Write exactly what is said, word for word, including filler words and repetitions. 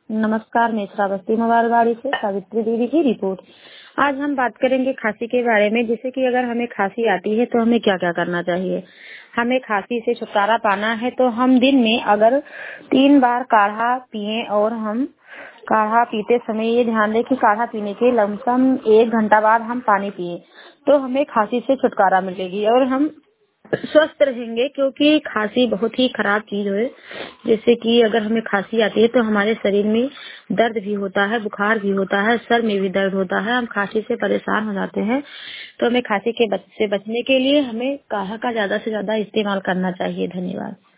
नमस्कार, मैं श्रावस्ती मोबाइलवाड़ी से सावित्री देवी की रिपोर्ट। आज हम बात करेंगे खांसी के बारे में। जैसे कि अगर हमें खांसी आती है तो हमें क्या क्या करना चाहिए। हमें खांसी से छुटकारा पाना है तो हम दिन में अगर तीन बार काढ़ा पिए और हम काढ़ा पीते समय ये ध्यान दें कि काढ़ा पीने के लमसम एक घंटा बाद हम पानी पिए तो हमें खांसी से छुटकारा मिलेगी और हम स्वस्थ रहेंगे, क्योंकि खांसी बहुत ही खराब चीज है। जैसे कि अगर हमें खांसी आती है तो हमारे शरीर में दर्द भी होता है, बुखार भी होता है, सर में भी दर्द होता है, हम खांसी से परेशान हो जाते हैं। तो हमें खांसी के बच से बचने के लिए हमें काढ़ा का ज्यादा से ज्यादा इस्तेमाल करना चाहिए। धन्यवाद।